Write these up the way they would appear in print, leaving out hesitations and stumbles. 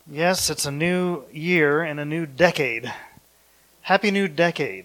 Yes, it's a new year and a new decade. Happy new decade.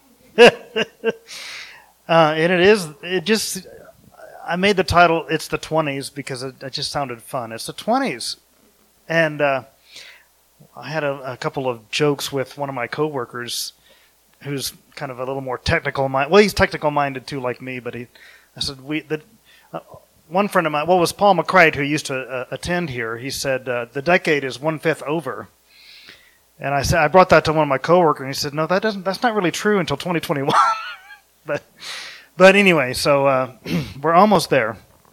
I made the title, It's the 20s, because it just sounded fun. It's the 20s. And I had a couple of jokes with one of my coworkers who's kind of a little more technical minded. Well, he's technical minded too, like me, but I said, one friend of mine, was Paul McCrite, who used to attend here. He said, the decade is 1/5 over. And I brought that to one of my coworkers, and he said, no, that's not really true until 2021. But anyway, so we're almost there.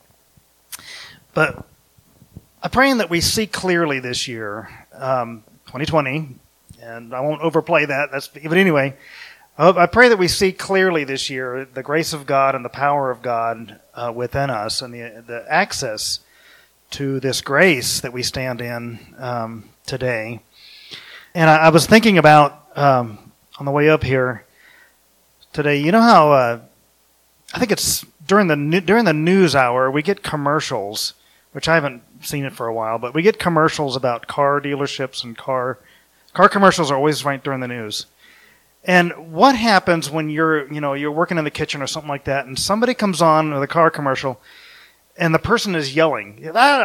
But I'm praying that we see clearly this year, 2020, and I won't overplay that. But anyway, I pray that we see clearly this year the grace of God and the power of God within us, and the access to this grace that we stand in today. And I was thinking about, on the way up here today, you know how I think it's during the news hour, we get commercials, which I haven't seen it for a while, but we get commercials about car dealerships, and car commercials are always right during the news. And what happens when you're working in the kitchen or something like that, and somebody comes on with a car commercial, and the person is yelling,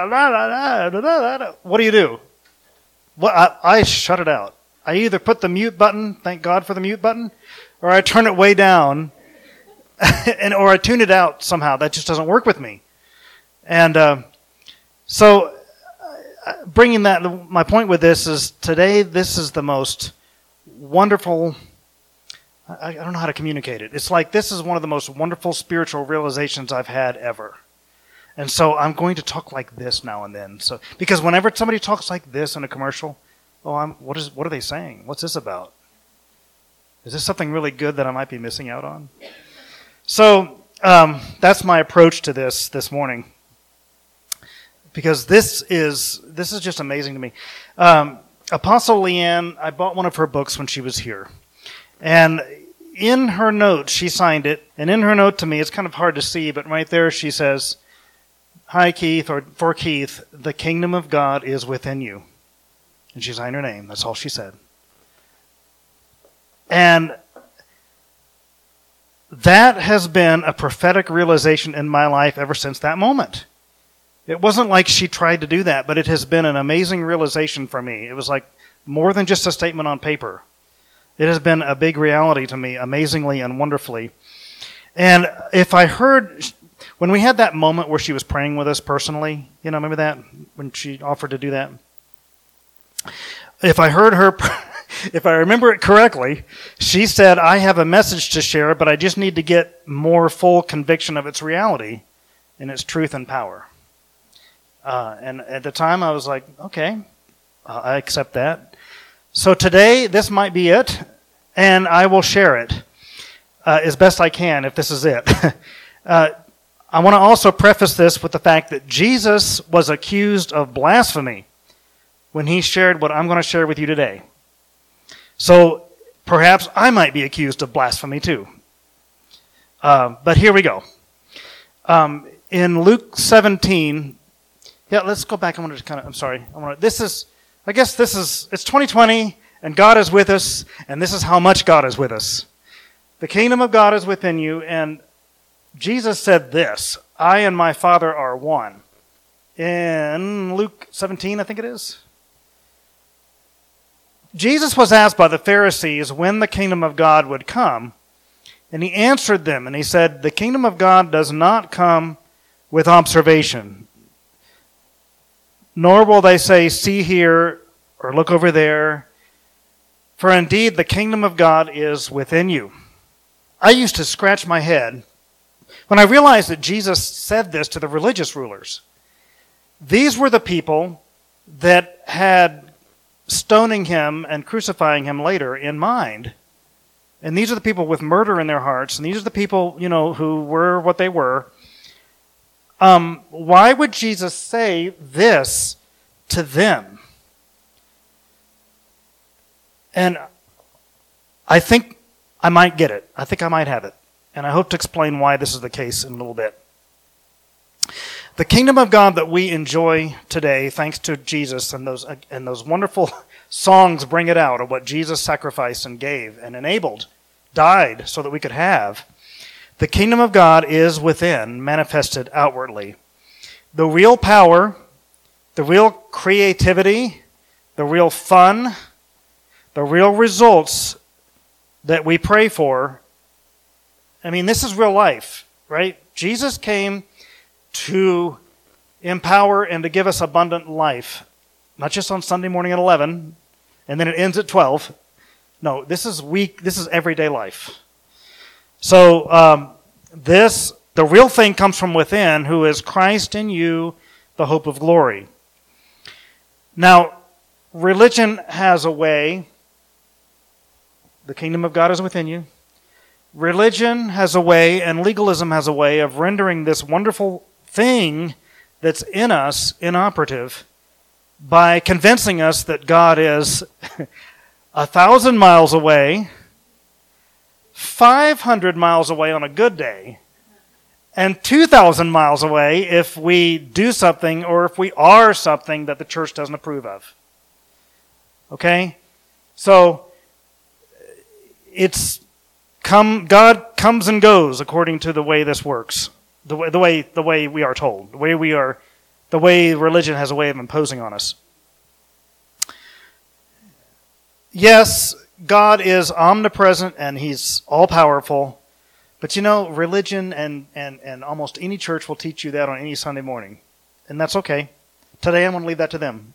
what do you do? Well, I shut it out. I either put the mute button, thank God for the mute button, or I turn it way down, or I tune it out somehow. That just doesn't work with me. And so bringing that, my point with this is today, this is the most wonderful, I don't know how to communicate it. It's like this is one of the most wonderful spiritual realizations I've had ever. And so I'm going to talk like this now and then. So because whenever somebody talks like this in a commercial, what are they saying? What's this about? Is this something really good that I might be missing out on? So that's my approach to this morning, because this is just amazing to me. Apostle Leanne, I bought one of her books when she was here, and in her note she signed it, and in her note to me, it's kind of hard to see, but right there she says, "Hi Keith," or for Keith, "the kingdom of God is within you," and she signed her name. That's all she said, and that has been a prophetic realization in my life ever since that moment. It wasn't like she tried to do that, but it has been an amazing realization for me. It was like more than just a statement on paper. It has been a big reality to me, amazingly and wonderfully. And if I heard, when we had that moment where she was praying with us personally, remember that? When she offered to do that? If I heard her, if I remember it correctly, she said, "I have a message to share, but I just need to get more full conviction of its reality and its truth and power." And at the time, I was like, okay, I accept that. So today, this might be it, and I will share it as best I can if this is it. I want to also preface this with the fact that Jesus was accused of blasphemy when he shared what I'm going to share with you today. So perhaps I might be accused of blasphemy too. But here we go. In Luke 17, let's go back. It's 2020, and God is with us, and this is how much God is with us. The kingdom of God is within you, and Jesus said this, "I and my Father are one." In Luke 17, I think it is. Jesus was asked by the Pharisees when the kingdom of God would come, and he answered them, and he said, "The kingdom of God does not come with observation, nor will they say, 'See here,' or 'Look over there,' for indeed the kingdom of God is within you." I used to scratch my head when I realized that Jesus said this to the religious rulers. These were the people that had stoning him and crucifying him later in mind. And these are the people with murder in their hearts, and these are the people, who were what they were. Why would Jesus say this to them? And I think I might get it. I think I might have it. And I hope to explain why this is the case in a little bit. The kingdom of God that we enjoy today, thanks to Jesus and those wonderful songs bring it out of what Jesus sacrificed and gave and enabled, died so that we could have. The kingdom of God is within, manifested outwardly. The real power, the real creativity, the real fun, the real results that we pray for, I mean, this is real life, right? Jesus came to empower and to give us abundant life. Not just on Sunday morning at 11, and then it ends at 12. No, this is everyday life. So the real thing comes from within, who is Christ in you, the hope of glory. Now, religion has a way, the kingdom of God is within you. Religion has a way, and legalism has a way of rendering this wonderful thing that's in us inoperative by convincing us that God is 1,000 miles away, 500 miles away on a good day, and 2,000 miles away if we do something or if we are something that the church doesn't approve of. Okay? So, God comes and goes according to the way this works. The way we are told. The way religion has a way of imposing on us. Yes, God is omnipresent and He's all-powerful. But religion and almost any church will teach you that on any Sunday morning. And that's okay. Today I'm going to leave that to them.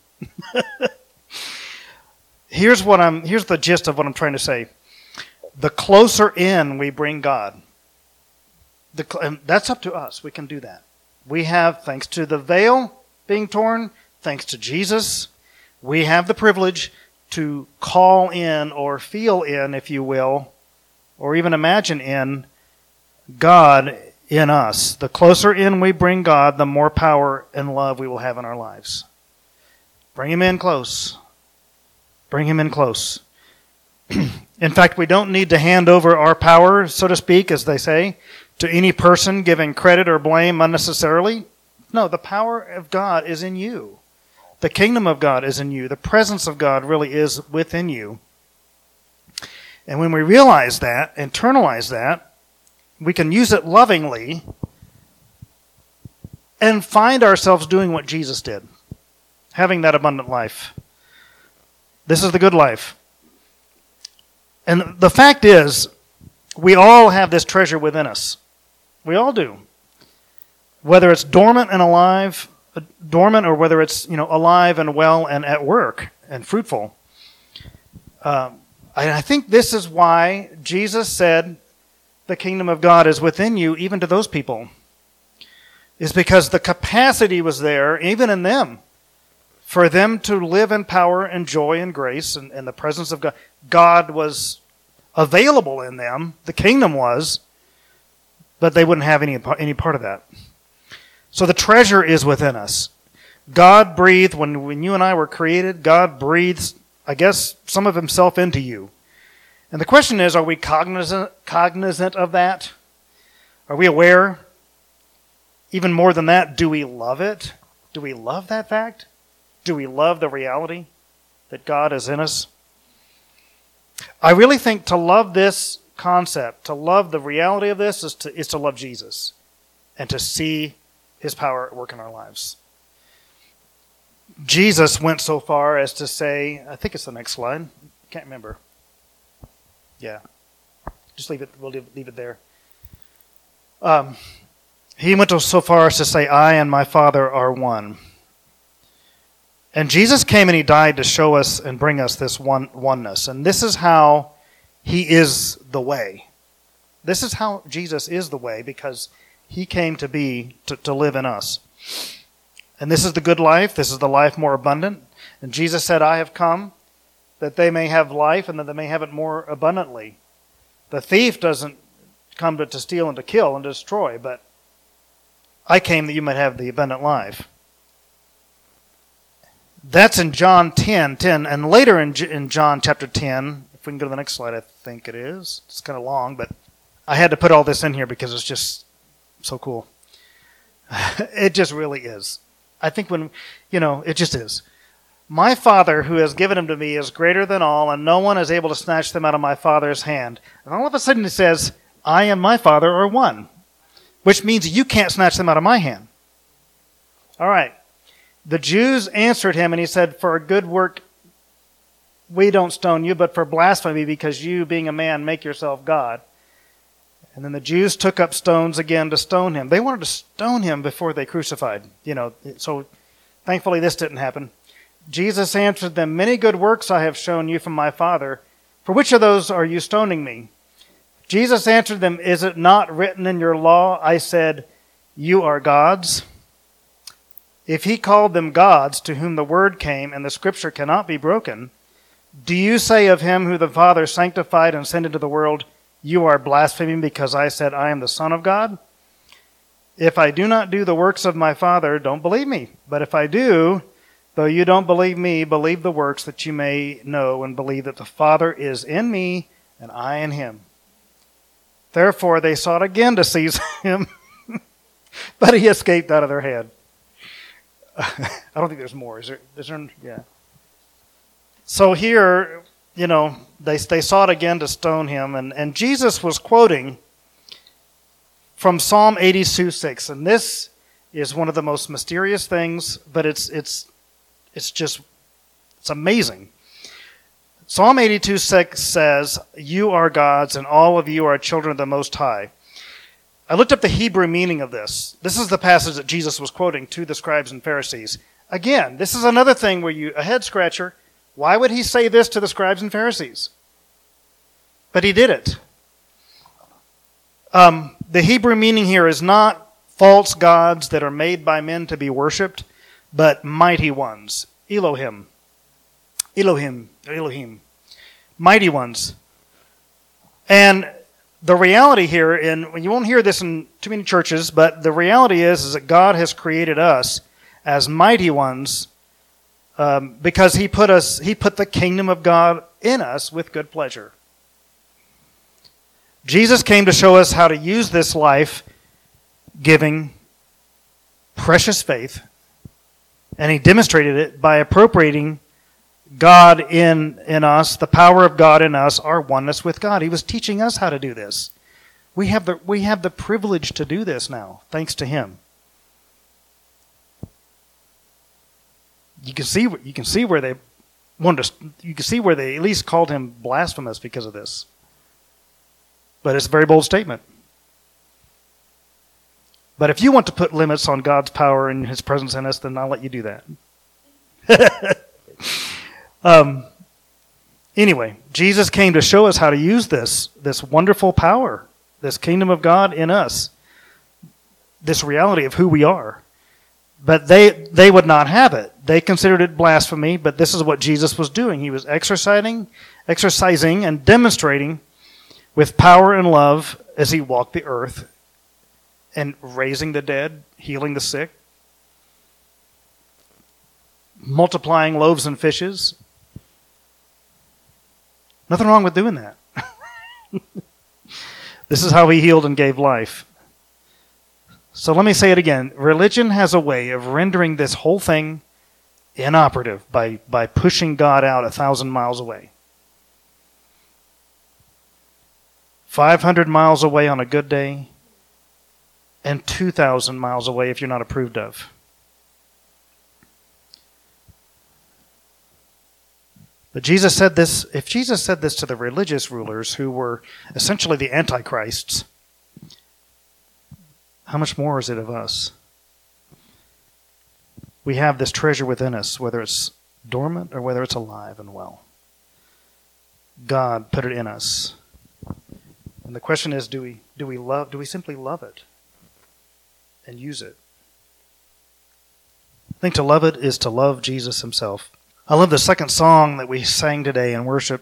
Here's the gist of what I'm trying to say. The closer in we bring God, and that's up to us. We can do that. We have, thanks to the veil being torn, thanks to Jesus, we have the privilege to call in or feel in, if you will, or even imagine in God in us. The closer in we bring God, the more power and love we will have in our lives. Bring Him in close. Bring Him in close. In fact, we don't need to hand over our power, so to speak, as they say, to any person giving credit or blame unnecessarily. No, the power of God is in you. The kingdom of God is in you. The presence of God really is within you. And when we realize that, internalize that, we can use it lovingly and find ourselves doing what Jesus did, having that abundant life. This is the good life. And the fact is, we all have this treasure within us. We all do. Whether it's dormant or whether it's alive and well and at work and fruitful. I think this is why Jesus said the kingdom of God is within you, even to those people. Is because the capacity was there, even in them, for them to live in power and joy and grace and the presence of God. God was available in them. The kingdom was, but they wouldn't have any part of that. So the treasure is within us. God breathed, when you and I were created, God breathed, I guess, some of Himself into you. And the question is, are we cognizant of that? Are we aware? Even more than that, do we love it? Do we love that fact? Do we love the reality that God is in us? I really think to love this concept, to love the reality of this, is to love Jesus and to see His power at work in our lives. Jesus went so far as to say, I think it's the next slide. Can't remember. Yeah. Just leave it. We'll leave it there. He went so far as to say, I and my Father are one. And Jesus came and He died to show us and bring us this oneness. And this is how He is the way. This is how Jesus is the way, because He came to live in us. And this is the good life. This is the life more abundant. And Jesus said, I have come that they may have life and that they may have it more abundantly. The thief doesn't come to steal and to kill and to destroy, but I came that you might have the abundant life. That's in John 10:10, and later in John chapter 10, if we can go to the next slide, I think it is. It's kind of long, but I had to put all this in here because it's just so cool. It just really is. I think it just is. My Father who has given them to me is greater than all, and no one is able to snatch them out of my Father's hand. And all of a sudden it says, I and my Father are one, which means you can't snatch them out of my hand. All right. The Jews answered him, and he said, for a good work we don't stone you, but for blasphemy, because you, being a man, make yourself God. And then the Jews took up stones again to stone him. They wanted to stone him before they crucified. So thankfully this didn't happen. Jesus answered them, many good works I have shown you from my Father. For which of those are you stoning me? Jesus answered them, is it not written in your law, I said, you are gods? If he called them gods, to whom the word came, and the scripture cannot be broken, do you say of him who the Father sanctified and sent into the world, you are blaspheming because I said I am the Son of God? If I do not do the works of my Father, don't believe me. But if I do, though you don't believe me, believe the works, that you may know and believe that the Father is in me and I in him. Therefore they sought again to seize him, but he escaped out of their hand. I don't think there's more. Is there? Yeah. So here, they sought again to stone him, and Jesus was quoting from Psalm 82:6, and this is one of the most mysterious things, but it's amazing. Psalm 82:6 says, you are gods, and all of you are children of the Most High. I looked up the Hebrew meaning of this. This is the passage that Jesus was quoting to the scribes and Pharisees. Again, this is another thing where a head scratcher. Why would he say this to the scribes and Pharisees? But he did it. The Hebrew meaning here is not false gods that are made by men to be worshipped, but mighty ones. Elohim. Mighty ones. And the reality here, and you won't hear this in too many churches, but the reality is that God has created us as mighty ones because he put the kingdom of God in us with good pleasure. Jesus came to show us how to use this life-giving, precious faith, and he demonstrated it by appropriating God in us, the power of God in us, our oneness with God. He was teaching us how to do this. We have the privilege to do this now, thanks to him. You can see where they at least called him blasphemous because of this. But it's a very bold statement. But if you want to put limits on God's power and his presence in us, then I'll let you do that. Anyway, Jesus came to show us how to use this wonderful power, this kingdom of God in us, this reality of who we are. But they would not have it. They considered it blasphemy, but this is what Jesus was doing. He was exercising and demonstrating with power and love as he walked the earth and raising the dead, healing the sick, multiplying loaves and fishes. Nothing wrong with doing that. This is how he healed and gave life. So let me say it again. Religion has a way of rendering this whole thing inoperative by pushing God out 1,000 miles away. 500 miles away on a good day, and 2,000 miles away if you're not approved of. But Jesus said this, if Jesus said this to the religious rulers who were essentially the antichrists, how much more is it of us? We have this treasure within us, whether it's dormant or whether it's alive and well. God put it in us. And the question is, do we simply love it and use it? I think to love it is to love Jesus himself. I love the second song that we sang today in worship.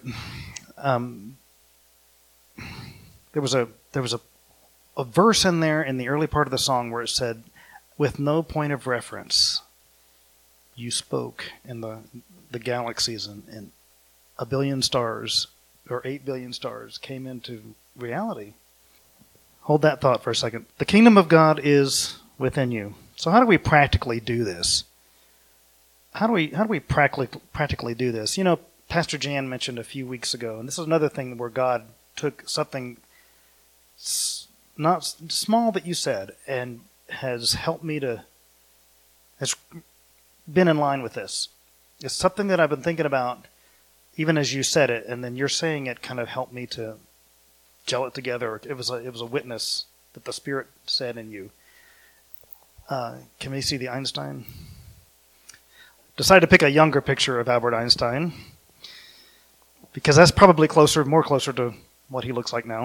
There was a verse in there in the early part of the song where it said, with no point of reference, you spoke in the galaxies and 1 billion stars or 8 billion stars came into reality. Hold that thought for a second. The kingdom of God is within you. So how do we practically do this? How do we practically do this? You know, Pastor Jan mentioned a few weeks ago, and this is another thing where God took something not small that you said and has helped me has been in line with this. It's something that I've been thinking about even as you said it, and then you're saying it kind of helped me to gel it together. It was a witness that the Spirit said in you. Can we see the Einstein? Decided to pick a younger picture of Albert Einstein because that's probably more closer to what he looks like now.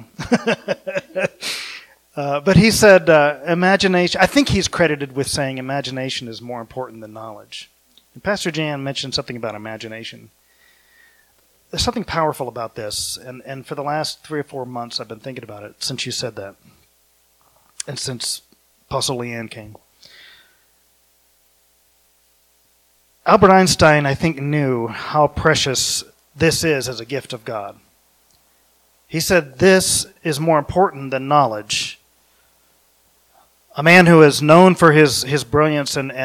But he said, imagination, I think he's credited with saying imagination is more important than knowledge. And Pastor Jan mentioned something about imagination. There's something powerful about this, and for the last 3 or 4 months I've been thinking about it since you said that, and since Apostle Leanne came. Albert Einstein, I think, knew how precious this is as a gift of God. He said this is more important than knowledge. A man who is known for his brilliance and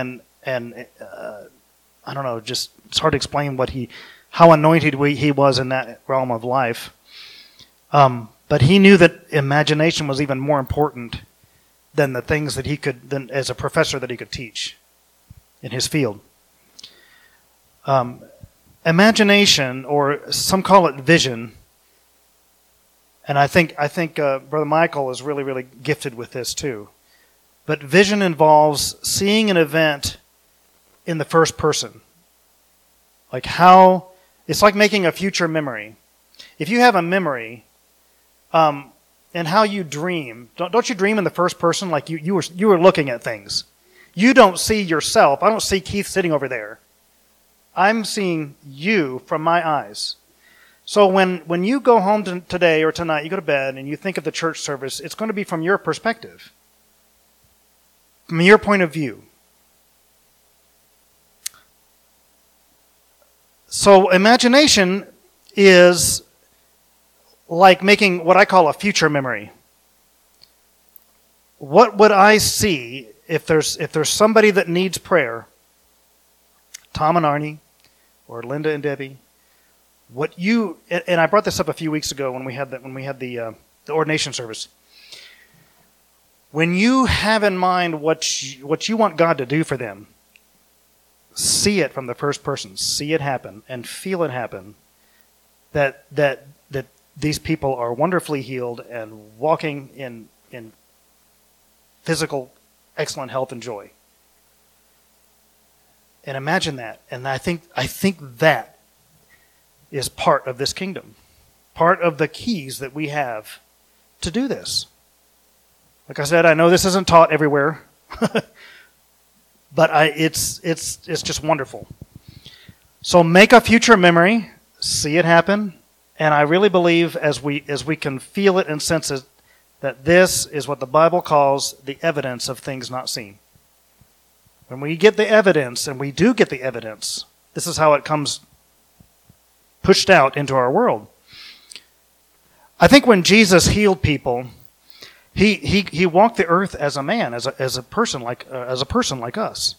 I don't know, just it's hard to explain how anointed he was in that realm of life. But he knew that imagination was even more important than the things that than as a professor that he could teach in his field. Imagination, or some call it vision, and I think Brother Michael is really, really gifted with this too. But vision involves seeing an event in the first person. It's like making a future memory. If you have a memory, and how you dream, don't you dream in the first person like you were looking at things? You don't see yourself. I don't see Keith sitting over there. I'm seeing you from my eyes. So when you go home today or tonight, you go to bed and you think of the church service, it's going to be from your perspective, from your point of view. So imagination is like making what I call a future memory. What would I see if there's somebody that needs prayer? Tom and Arnie, or Linda and Debbie. And I brought this up a few weeks ago when we had the ordination service. When you have in mind what you want God to do for them, see it from the first person, see it happen, and feel it happen. That these people are wonderfully healed and walking in physical excellent health and joy. And imagine that. And I think that is part of this kingdom. Part of the keys that we have to do this. Like I said, I know this isn't taught everywhere. But it's just wonderful. So make a future memory, see it happen, and I really believe as we can feel it and sense it, that this is what the Bible calls the evidence of things not seen. When we get the evidence, and we do get the evidence, this is how it comes pushed out into our world. I think when Jesus healed people, he walked the earth as a man, as a person like us.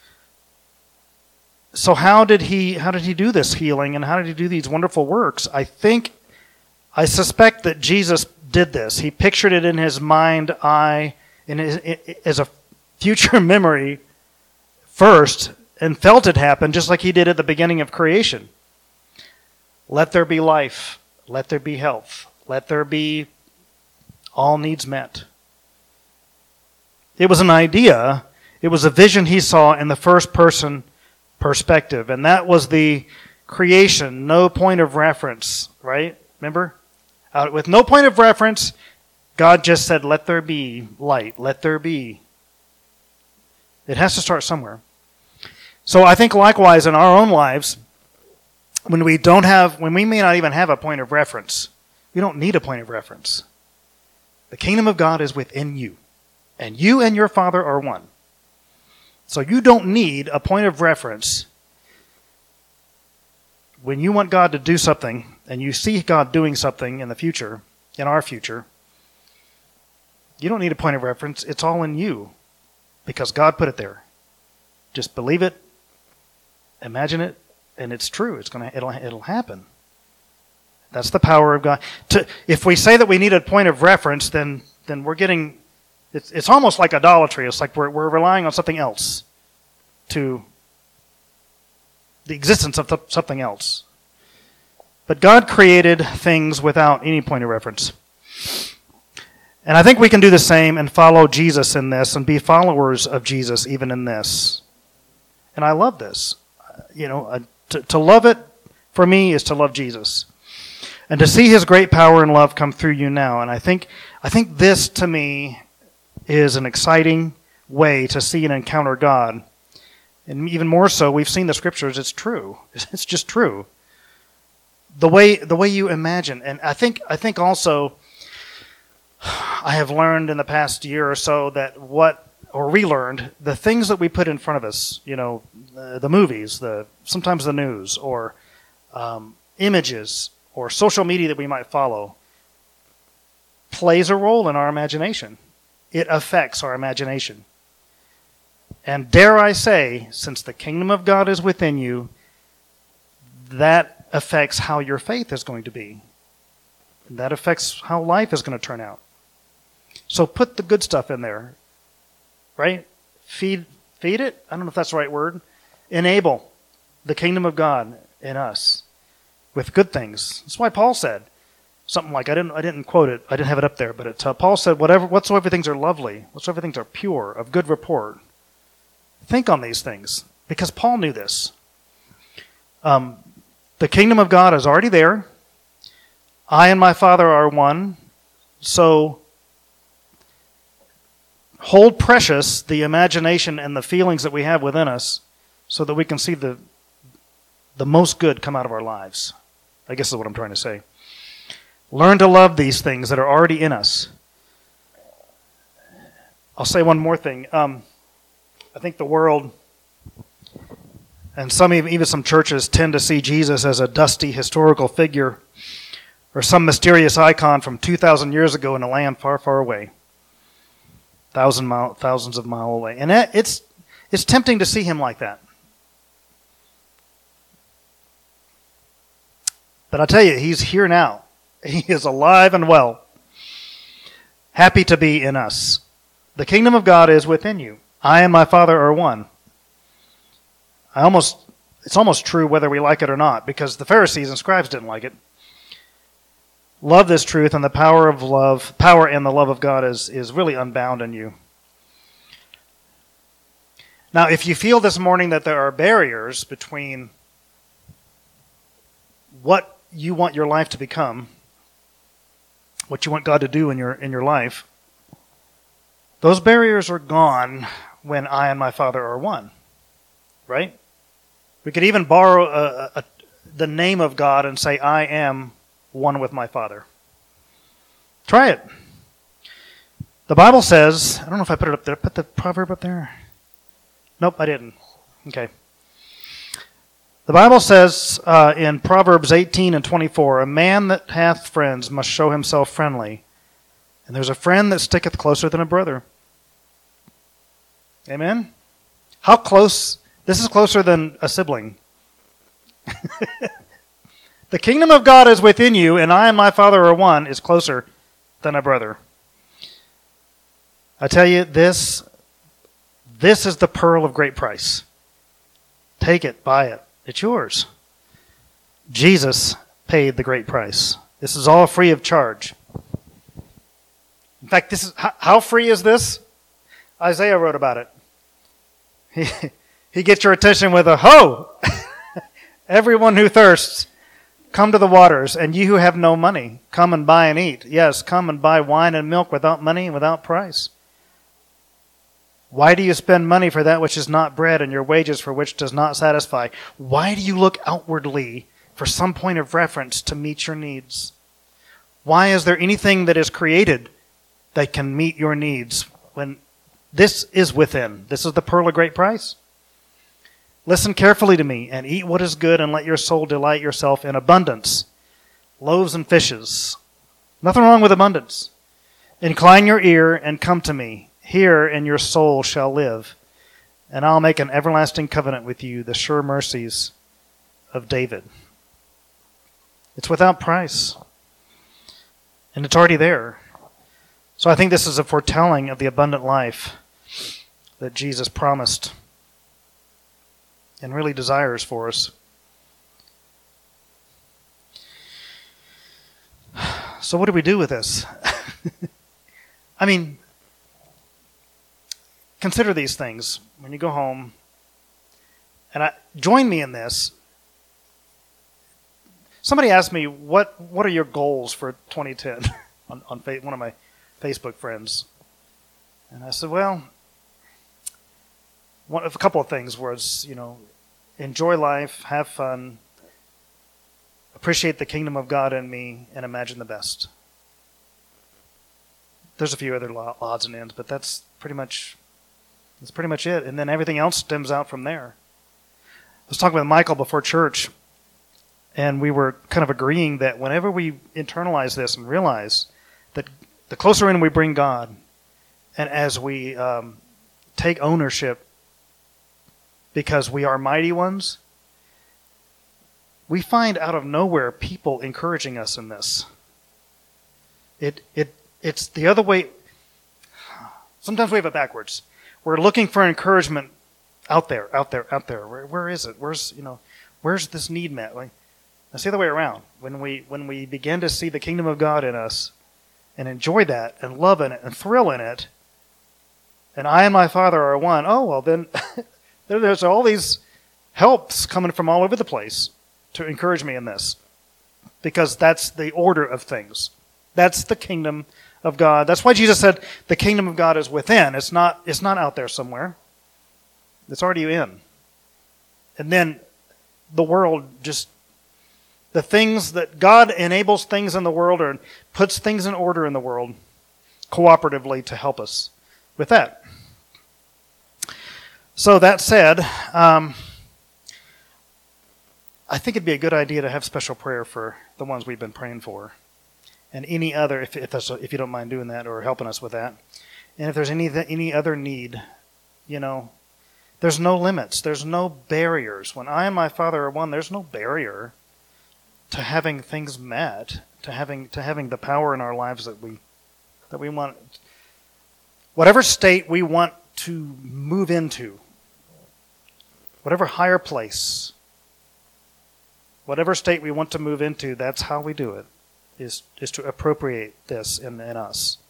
So how did he do this healing, and how did he do these wonderful works? I suspect that Jesus did this. He pictured it in his mind eye, as a future memory first, and felt it happen just like he did at the beginning of creation. Let there be life. Let there be health. Let there be all needs met. It was an idea. It was a vision he saw in the first person perspective. And that was the creation, no point of reference, right? Remember? With no point of reference, God just said, let there be light. Let there be. It has to start somewhere. So I think likewise in our own lives, when we may not even have a point of reference, we don't need a point of reference. The kingdom of God is within you, and you and your Father are one. So you don't need a point of reference when you want God to do something, and you see God doing something in the future, in our future. You don't need a point of reference. It's all in you. because God put it there. Just believe it, imagine it, and it's true. It'll happen. That's the power of God. If we say that we need a point of reference, then we're getting. It's almost like idolatry. It's like we're relying on something else to the existence of something else. But God created things without any point of reference. And I think we can do the same and follow Jesus in this and be followers of Jesus even in this. And I love this. To love it for me is to love Jesus. And to see his great power and love come through you now. And I think this to me is an exciting way to see and encounter God. And even more so, we've seen the scriptures, it's true. It's just true. The way you imagine. And I think also I have learned in the past year or so that relearned the things that we put in front of us, the movies, sometimes the news, or images, or social media that we might follow, plays a role in our imagination. It affects our imagination. And dare I say, since the kingdom of God is within you, that affects how your faith is going to be. That affects how life is going to turn out. So put the good stuff in there, right? Feed it. I don't know if that's the right word. Enable the kingdom of God in us with good things. That's why Paul said something like, I didn't quote it. I didn't have it up there, but Paul said, whatsoever things are lovely, whatsoever things are pure, of good report. Think on these things, because Paul knew this. The kingdom of God is already there. I and my Father are one. So hold precious the imagination and the feelings that we have within us so that we can see the most good come out of our lives. I guess is what I'm trying to say. Learn to love these things that are already in us. I'll say one more thing. I think the world and even some churches tend to see Jesus as a dusty historical figure or some mysterious icon from 2,000 years ago in a land far, far away, thousands of miles away. And it's tempting to see him like that. But I tell you, he's here now. He is alive and well, happy to be in us. The kingdom of God is within you. I and my Father are one. It's almost true whether we like it or not, because the Pharisees and scribes didn't like it. Love this truth, and the power and the love of God is really unbound in you. Now, if you feel this morning that there are barriers between what you want your life to become, what you want God to do in your life, those barriers are gone when I and my Father are one, right? We could even borrow the name of God and say, I am one with my Father. Try it. The Bible says, I don't know if I put it up there. Put the proverb up there? Nope, I didn't. Okay. The Bible says in Proverbs 18 and 24, a man that hath friends must show himself friendly, and there's a friend that sticketh closer than a brother. Amen? How close? This is closer than a sibling. The kingdom of God is within you, and I and my Father are one, is closer than a brother. I tell you, this is the pearl of great price. Take it, buy it. It's yours. Jesus paid the great price. This is all free of charge. In fact, this is how free is this? Isaiah wrote about it. He gets your attention with a ho! Everyone who thirsts, come to the waters, and you who have no money, come and buy and eat. Yes, come and buy wine and milk without money and without price. Why do you spend money for that which is not bread, and your wages for which does not satisfy? Why do you look outwardly for some point of reference to meet your needs? Why is there anything that is created that can meet your needs when this is within? This is the pearl of great price. Listen carefully to me, and eat what is good, and let your soul delight yourself in abundance. Loaves and fishes. Nothing wrong with abundance. Incline your ear and come to me. Hear, and your soul shall live, and I'll make an everlasting covenant with you, the sure mercies of David. It's without price, and it's already there. So I think this is a foretelling of the abundant life that Jesus promised and really desires for us. So what do we do with this? I mean, consider these things when you go home, and join me in this. Somebody asked me, what are your goals for 2010 on one of my Facebook friends. And I said, well, a couple of things was, enjoy life, have fun, appreciate the kingdom of God in me, and imagine the best. There's a few other odds and ends, but that's pretty much it. And then everything else stems out from there. I was talking with Michael before church, and we were kind of agreeing that whenever we internalize this and realize that the closer in we bring God, and as we take ownership because we are mighty ones, we find out of nowhere people encouraging us in this. It's the other way. Sometimes we have it backwards. We're looking for encouragement out there. Where is it? Where's this need met? It's the other way around. When we begin to see the kingdom of God in us and enjoy that and love in it and thrill in it, and I and my Father are one, oh, well then there's all these helps coming from all over the place to encourage me in this. Because that's the order of things. That's the kingdom of God. That's why Jesus said the kingdom of God is within. It's not out there somewhere. It's already in. And then the world the things that God enables things in the world or puts things in order in the world cooperatively to help us with that. So that said, I think it'd be a good idea to have special prayer for the ones we've been praying for. And any other, if you don't mind doing that or helping us with that. And if there's any other need, there's no limits. There's no barriers. When I and my Father are one, there's no barrier to having things met, to having the power in our lives that we want. Whatever state we want to move into, whatever higher place, whatever state we want to move into, that's how we do it, is to appropriate this in us.